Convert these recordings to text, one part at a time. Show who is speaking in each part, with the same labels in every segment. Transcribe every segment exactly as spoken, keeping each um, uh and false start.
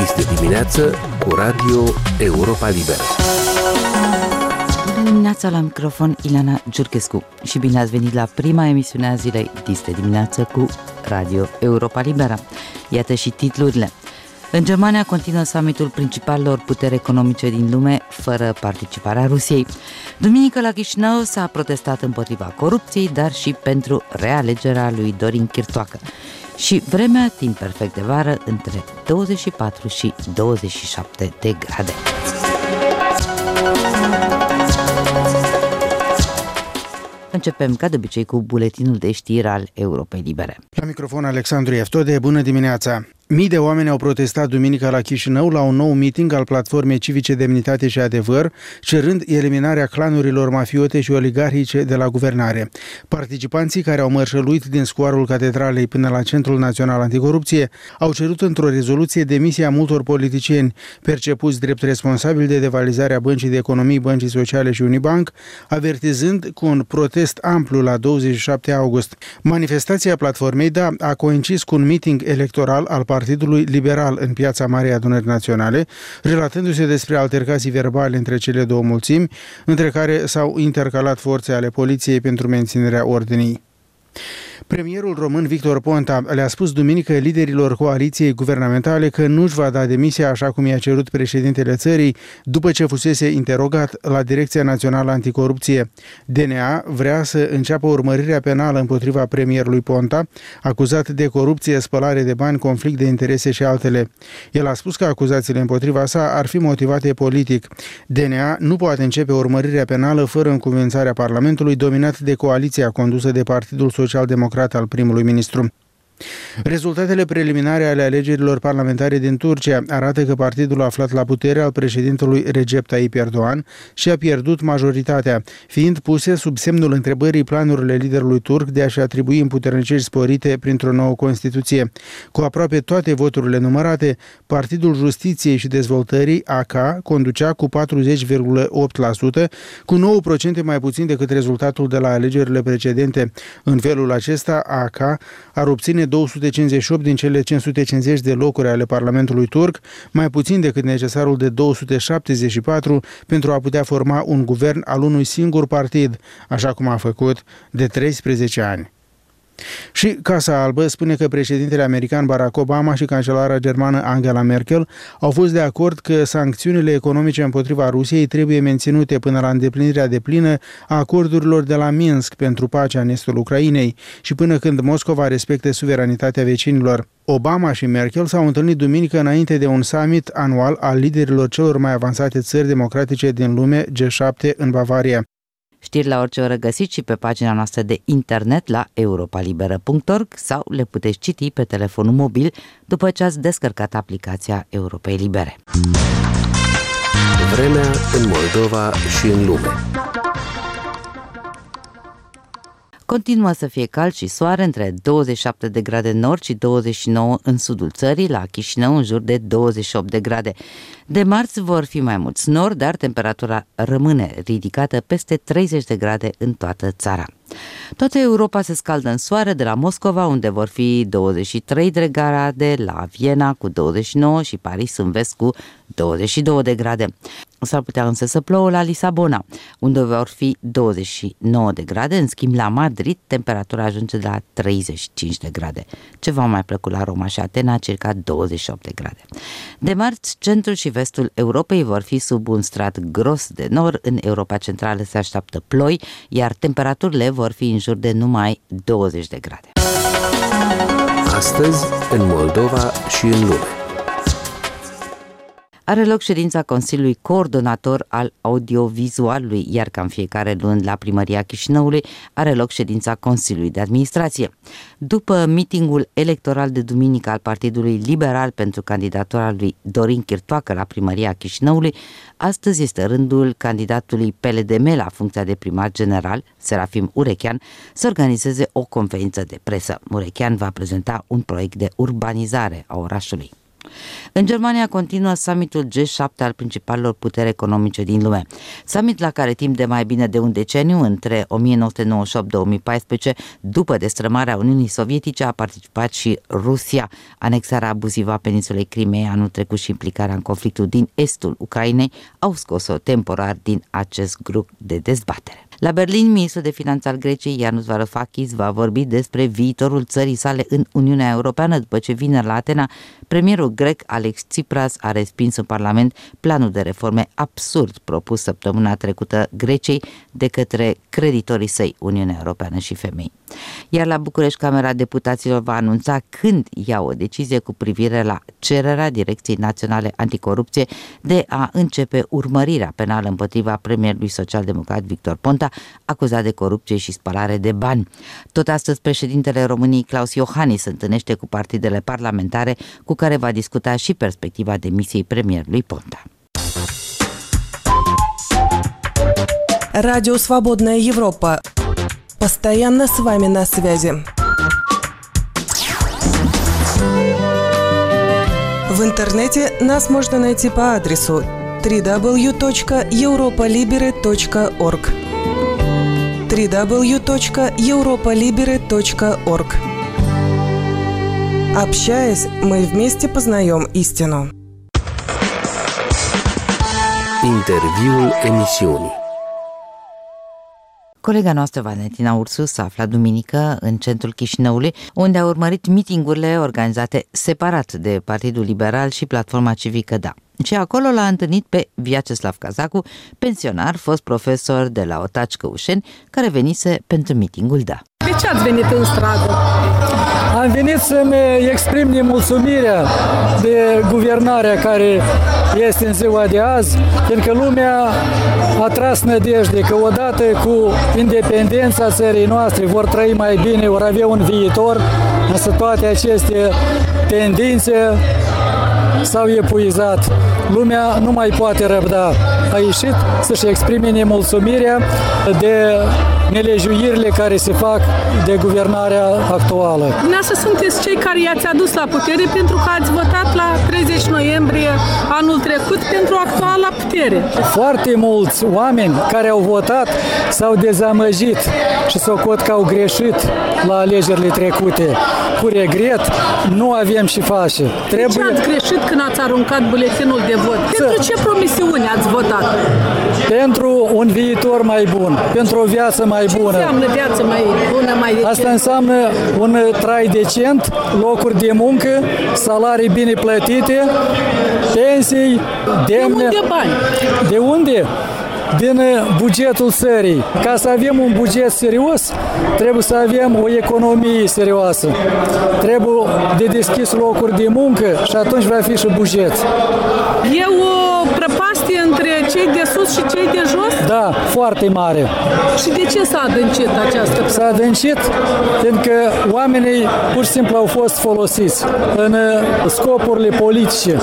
Speaker 1: Este dimineață cu Radio Europa Liberă.
Speaker 2: Bună dimineața, la microfon Ileana Giurchescu și bine ați venit la prima emisiune a zilei Este dimineață cu Radio Europa Liberă. Iată și titlurile. În Germania continuă summitul principalelor puteri economice din lume fără participarea Rusiei. Duminică la Chișinău s-a protestat împotriva corupției, dar și pentru realegerea lui Dorin Chirtoacă. Și vremea, timp perfect de vară, între douăzeci și patru și douăzeci și șapte de grade. Începem, ca de obicei, cu buletinul de știri al Europei Libere.
Speaker 3: La microfon Alexandru Eftode, bună dimineața! Mii de oameni au protestat duminică la Chișinău la un nou meeting al platformei civice Demnitate și Adevăr, cerând eliminarea clanurilor mafiote și oligarhice de la guvernare. Participanții care au mărșăluit din scoarul Catedralei până la Centrul Național Anticorupție au cerut într-o rezoluție demisia multor politicieni percepuți drept responsabili de devalizarea Băncii de Economii, Băncii Sociale și Unibank, avertizând cu un protest amplu la douăzeci și șapte august. Manifestația platformei D A a coincis cu un meeting electoral al Partidului Liberal în Piața Marei Adunări Naționale, relatându-se despre altercații verbale între cele două mulțimi, între care s-au intercalat forțe ale poliției pentru menținerea ordinii. Premierul român Victor Ponta le-a spus duminică liderilor coaliției guvernamentale că nu își va da demisia așa cum i-a cerut președintele țării după ce fusese interogat la Direcția Națională Anticorupție. D N A vrea să înceapă urmărirea penală împotriva premierului Ponta, acuzat de corupție, spălare de bani, conflict de interese și altele. El a spus că acuzațiile împotriva sa ar fi motivate politic. D N A nu poate începe urmărirea penală fără încuviințarea Parlamentului, dominat de coaliția condusă de Partidul Social-Democrat al primului ministru. Rezultatele preliminare ale alegerilor parlamentare din Turcia arată că partidul aflat la putere al președintelui Recep Tayyip Erdogan și-a pierdut majoritatea, fiind puse sub semnul întrebării planurile liderului turc de a-și atribui împuterniciri sporite printr-o nouă Constituție. Cu aproape toate voturile numărate, Partidul Justiției și Dezvoltării, A K, conducea cu patruzeci virgulă opt la sută, cu nouă la sută mai puțin decât rezultatul de la alegerile precedente. În felul acesta, A K ar obține două sute cincizeci și opt din cele cinci sute cincizeci de locuri ale Parlamentului turc, mai puțin decât necesarul de două sute șaptezeci și patru pentru a putea forma un guvern al unui singur partid, așa cum a făcut de treisprezece ani. Și Casa Albă spune că președintele american Barack Obama și cancelara germană Angela Merkel au fost de acord că sancțiunile economice împotriva Rusiei trebuie menținute până la îndeplinirea deplină a acordurilor de la Minsk pentru pacea în estul Ucrainei și până când Moscova respecte suveranitatea vecinilor. Obama și Merkel s-au întâlnit duminică înainte de un summit anual al liderilor celor mai avansate țări democratice din lume, G șapte, în Bavaria.
Speaker 2: Știri la orice oră găsiți și pe pagina noastră de internet la europalibera punct org sau le puteți citi pe telefonul mobil după ce ați descărcat aplicația Europei Libere.
Speaker 1: Vremea în Moldova și în lume.
Speaker 2: Continuă să fie cald și soare, între douăzeci și șapte de grade în nord și douăzeci și nouă în sudul țării, la Chișinău în jur de douăzeci și opt de grade. De marți vor fi mai mulți nori, dar temperatura rămâne ridicată peste treizeci de grade în toată țara. Toată Europa se scaldă în soare, de la Moscova, unde vor fi douăzeci și trei de grade, la Viena cu douăzeci și nouă și Paris în vest cu douăzeci și două de grade. S-ar putea însă să plouă la Lisabona, unde vor fi douăzeci și nouă de grade, în schimb la Madrid temperatura ajunge de la treizeci și cinci de grade. Ceva mai plăcut la Roma și Atena, circa douăzeci și opt de grade. De marți, centrul și vestul Europei vor fi sub un strat gros de nor, în Europa Centrală se așteaptă ploi, iar temperaturile vor fi în jur de numai douăzeci de grade.
Speaker 1: Astăzi, în Moldova și în lume.
Speaker 2: Are loc ședința Consiliului Coordonator al Audiovizualului, iar ca în fiecare luni la Primăria Chișinăului are loc ședința Consiliului de Administrație. După mitingul electoral de duminică al Partidului Liberal pentru candidatura lui Dorin Chirtoacă la Primăria Chișinăului, astăzi este rândul candidatului P L D M la funcția de primar general, Serafim Urechean, să organizeze o conferință de presă. Urechean va prezenta un proiect de urbanizare a orașului. În Germania continuă summitul G șapte al principalelor puteri economice din lume. Summit la care timp de mai bine de un deceniu, între o mie nouă sute nouăzeci și opt - două mii paisprezece, după destrămarea Uniunii Sovietice, a participat și Rusia. Anexarea abuzivă a peninsulei Crimeei anul trecut și implicarea în conflictul din estul Ucrainei au scos-o temporar din acest grup de dezbatere. La Berlin, ministrul de finanțe al Greciei, Yanis Varoufakis, va vorbi despre viitorul țării sale în Uniunea Europeană, după ce vineri la Atena, premierul grec Alex Tsipras a respins în Parlament planul de reforme absurd propus săptămâna trecută Greciei de către creditorii săi, Uniunea Europeană și femei. Iar la București, Camera Deputaților va anunța când ia o decizie cu privire la cererea Direcției Naționale Anticorupție de a începe urmărirea penală împotriva premierului social-democrat Victor Ponta, acuzat de corupție și spălare de bani. Tot astăzi, președintele României Claus Iohannis se întâlnește cu partidele parlamentare, cu care va discuta și perspectiva demisiei premierului Ponta.
Speaker 4: Радио «Свободная Европа». Постоянно с вами на связи. В интернете нас можно найти по адресу дабл ю дабл ю дабл ю точка европа либере точка орг дабл ю дабл ю дабл ю точка европа либере точка орг. Общаясь, мы вместе познаем истину.
Speaker 1: Interviul emisiunii.
Speaker 2: Colega noastră, Valentina Ursu, se afla duminică în centrul Chișinăului, unde a urmărit mitingurile organizate separat de Partidul Liberal și Platforma Civică Da. Și acolo l-a întâlnit pe Vyacheslav Cazacu, pensionar, fost profesor de la Otaci Căușeni, care venise pentru mitingul Da.
Speaker 5: De ce ați venit în stradă?
Speaker 6: Am venit să-mi exprim nemulțumirea de guvernarea care este în ziua de azi, pentru că lumea a tras nădejde că odată cu independența țării noastre vor trăi mai bine, vor avea un viitor, însă toate aceste tendințe s-au epuizat. Lumea nu mai poate răbda. A ieșit să-și exprime nemulțumirea de nelejuirile care se fac de guvernarea actuală.
Speaker 5: Dumneavoastră sunteți cei care i-ați adus la putere pentru că ați votat la treizeci noiembrie anul trecut pentru actuala putere.
Speaker 6: Foarte mulți oameni care au votat s-au dezamăgit și socot că au greșit la alegerile trecute. Cu regret, nu avem ce face.
Speaker 5: Trebuie... De ce ați greșit când ați aruncat buletinul de vot? Pentru ce promisiuni ați votat?
Speaker 6: Pentru un viitor mai bun, pentru o viață mai bună.
Speaker 5: Ce înseamnă viață mai bună, mai decent?
Speaker 6: Asta înseamnă un trai decent, locuri de muncă, salarii bine plătite, pensii demne.
Speaker 5: De unde bani?
Speaker 6: De unde? Din bugetul țării. Ca să avem un buget serios, trebuie să avem o economie serioasă. Trebuie de deschis locuri de muncă și atunci va fi și buget.
Speaker 5: E o prăpastie între cei de sus și cei de jos?
Speaker 6: Da, foarte mare.
Speaker 5: Și de ce s-a adâncit această prăpastie?
Speaker 6: S-a adâncit pentru că oamenii pur și simplu au fost folosiți în scopurile politice.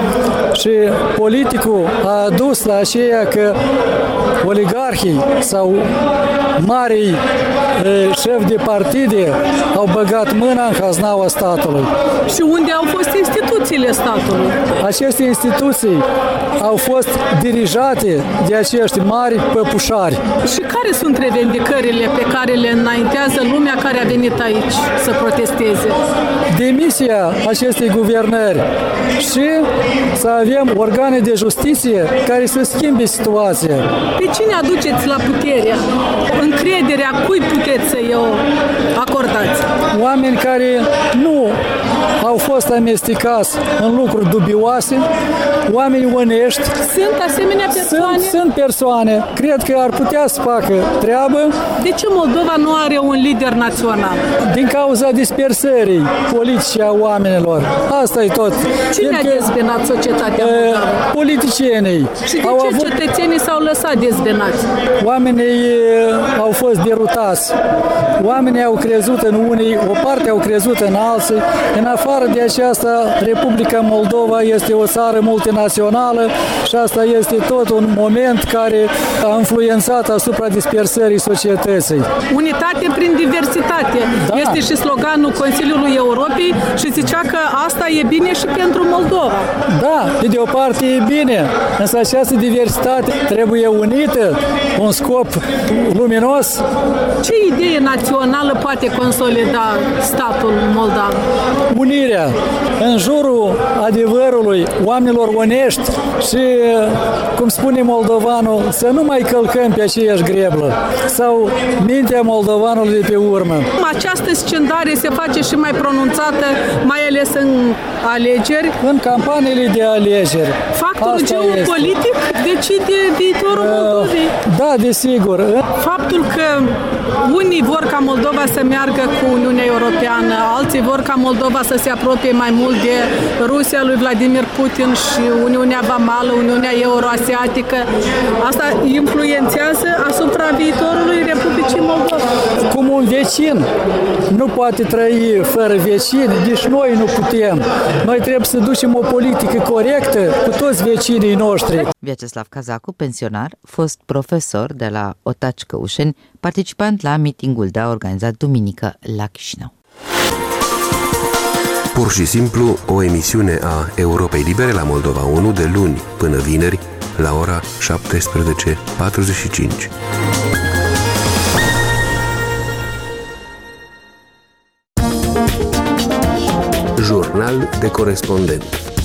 Speaker 6: Și politicul a adus la aceea că oligarhii sau marii șefi de partide au băgat mâna în haznaua statului.
Speaker 5: Și unde au fost instituțiile statului?
Speaker 6: Aceste instituții au fost dirijate de acești mari păpușari.
Speaker 5: Și care sunt revendicările pe care le înaintează lumea care a venit aici să protesteze?
Speaker 6: Demisia acestei guvernări și să avem organe de justiție care să schimbe situația.
Speaker 5: Pe cine aduceți la putere? Încrederea cui puteți să o acordați?
Speaker 6: Oameni care nu au fost amestecați în lucruri dubioase, oameni onești.
Speaker 5: Sunt asemenea persoane?
Speaker 6: Sunt, sunt persoane. Cred că ar putea să facă treabă.
Speaker 5: De ce Moldova nu are un lider național?
Speaker 6: Din cauza dispersării politice a oamenilor. Asta e tot.
Speaker 5: Cine a dezbinat societatea moldovă?
Speaker 6: Politicienii.
Speaker 5: Și de
Speaker 6: au
Speaker 5: ce
Speaker 6: avut...
Speaker 5: cetățenii s-au lăsat dezbinați?
Speaker 6: Oamenii au fost derutați. Oamenii au crezut în unii, o parte au crezut în alții. În afară de aceasta, Republica Moldova este o țară multinațională și asta este tot un moment care a influențat asupra dispersării societății.
Speaker 5: Unitate prin diversitate.
Speaker 6: Da.
Speaker 5: Este și sloganul Consiliului Europei Europei și zicea că asta e bine și pentru Moldova.
Speaker 6: Da, pe de o parte e bine, însă această diversitate trebuie unită, un scop luminos.
Speaker 5: Ce idee națională poate consolida statul moldav?
Speaker 6: Unirea în jurul adevărului, oamenilor onești și, cum spune moldovanul, să nu mai călcăm pe aceeași greblă sau mintea moldovanului de pe urmă.
Speaker 5: Această scindare se face și mai pronunțată, mai ales în alegeri.
Speaker 6: În campaniile de alegeri.
Speaker 5: Factorul
Speaker 6: Asta
Speaker 5: geopolitic
Speaker 6: este.
Speaker 5: decide viitorul uh, Moldovei.
Speaker 6: Da, desigur.
Speaker 5: Faptul că unii vor ca Moldova să meargă cu Uniunea Europeană, alții vor ca Moldova să se apropie mai mult de Rusia lui Vladimir Putin și Uniunea Vamală, Uniunea Euroasiatică, asta influențează asupra viitorului Republicii Moldova.
Speaker 6: Cum un vecin nu poate trăi fără vecini, nici noi nu putem. Noi trebuie să ducem o politică corectă cu toți vecinii noștri.
Speaker 2: Vyacheslav Cazacu, pensionar, fost profesor de la Otaci Căușeni, participant la mitingul de a organizat duminică la Chișinău.
Speaker 1: Pur și simplu, o emisiune a Europei Libere la Moldova unu de luni până vineri la ora șaptesprezece patruzeci și cinci. Jurnal de corespondent.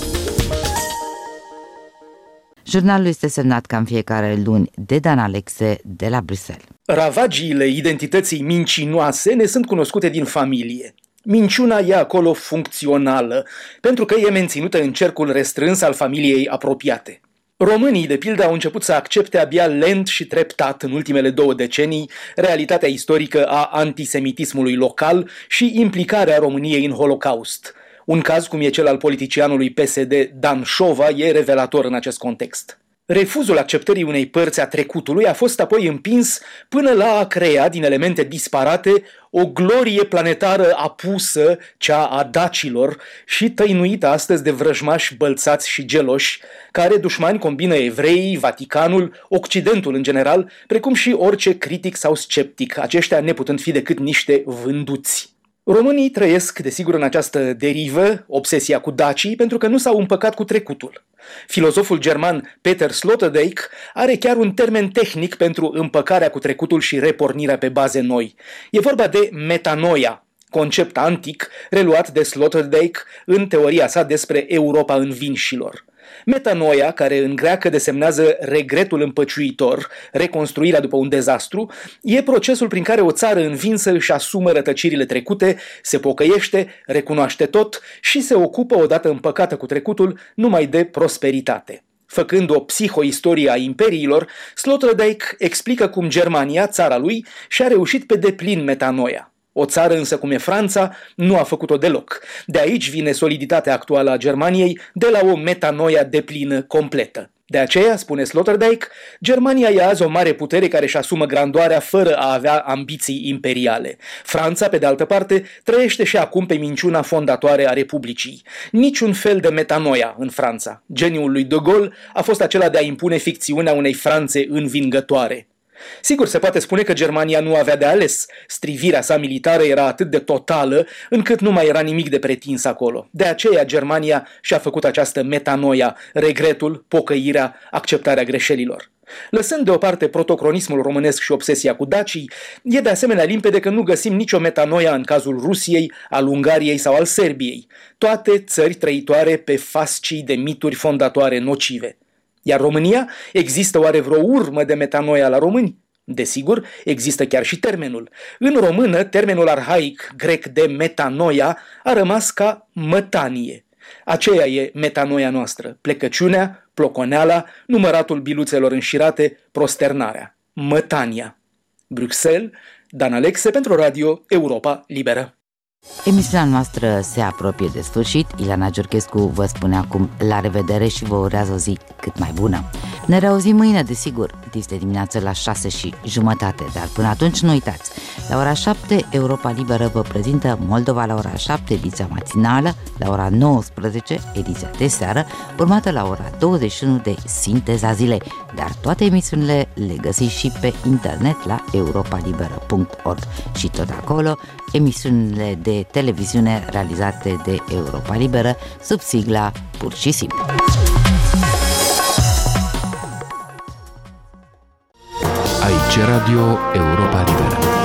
Speaker 2: Jurnalul este semnat ca în fiecare luni de Dan Alexe de la Bruxelles.
Speaker 7: Ravagiile identității mincinoase ne sunt cunoscute din familie. Minciuna e acolo funcțională, pentru că e menținută în cercul restrâns al familiei apropiate. Românii, de pildă, au început să accepte abia lent și treptat în ultimele două decenii realitatea istorică a antisemitismului local și implicarea României în Holocaust. Un caz, cum e cel al politicianului P S D Dan Șova, e revelator în acest context. Refuzul acceptării unei părți a trecutului a fost apoi împins până la a crea, din elemente disparate, o glorie planetară apusă, cea a dacilor, și tăinuită astăzi de vrăjmași bălțați și geloși, care dușmani combină evreii, Vaticanul, Occidentul în general, precum și orice critic sau sceptic, aceștia neputând fi decât niște vânduți. Românii trăiesc, desigur, în această derivă, obsesia cu dacii, pentru că nu s-au împăcat cu trecutul. Filozoful german Peter Sloterdijk are chiar un termen tehnic pentru împăcarea cu trecutul și repornirea pe baze noi. E vorba de metanoia, concept antic reluat de Sloterdijk în teoria sa despre Europa învinșilor. Metanoia, care în greacă desemnează regretul împăciuitor, reconstruirea după un dezastru, e procesul prin care o țară învinsă își asumă rătăcirile trecute, se pocăiește, recunoaște tot și se ocupă, odată împăcată cu trecutul, numai de prosperitate. Făcând o psihoistorie a imperiilor, Sloterdijk explică cum Germania, țara lui, și-a reușit pe deplin metanoia. O țară însă cum e Franța nu a făcut-o deloc. De aici vine soliditatea actuală a Germaniei, de la o metanoia deplină completă. De aceea, spune Sloterdijk, Germania e azi o mare putere care își asumă grandoarea fără a avea ambiții imperiale. Franța, pe de altă parte, trăiește și acum pe minciuna fondatoare a Republicii. Niciun fel de metanoia în Franța. Geniul lui De Gaulle a fost acela de a impune ficțiunea unei Franțe învingătoare. Sigur, se poate spune că Germania nu avea de ales. Strivirea sa militară era atât de totală, încât nu mai era nimic de pretins acolo. De aceea Germania și-a făcut această metanoia, regretul, pocăirea, acceptarea greșelilor. Lăsând deoparte protocronismul românesc și obsesia cu dacii, e de asemenea limpede că nu găsim nicio metanoia în cazul Rusiei, al Ungariei sau al Serbiei. Toate țări trăitoare pe fascii de mituri fondatoare nocive. Iar România? Există oare vreo urmă de metanoia la români? Desigur, există chiar și termenul. În română, termenul arhaic grec de metanoia a rămas ca mătanie. Aceea e metanoia noastră, plecăciunea, ploconeala, număratul biluțelor înșirate, prosternarea. Mătania. Bruxelles, Dan Alexe pentru Radio Europa Liberă.
Speaker 2: Emisiunea noastră se apropie de sfârșit. Ileana Giurchescu vă spune acum la revedere și vă urează o zi cât mai bună. Ne reauzim mâine, desigur, dis de dimineață la șase și jumătate, dar până atunci nu uitați. La ora șapte, Europa Liberă vă prezintă Moldova la ora șapte, ediția matinală, la ora nouăsprezece, ediția de seară, urmată la ora douăzeci și unu de Sinteza Zilei. Dar toate emisiunile le găsiți și pe internet la europa liberă punct org și tot acolo emisiunile de televiziune realizate de Europa Liberă sub sigla Pur și Simplu.
Speaker 1: Aici Radio Europa Liberă.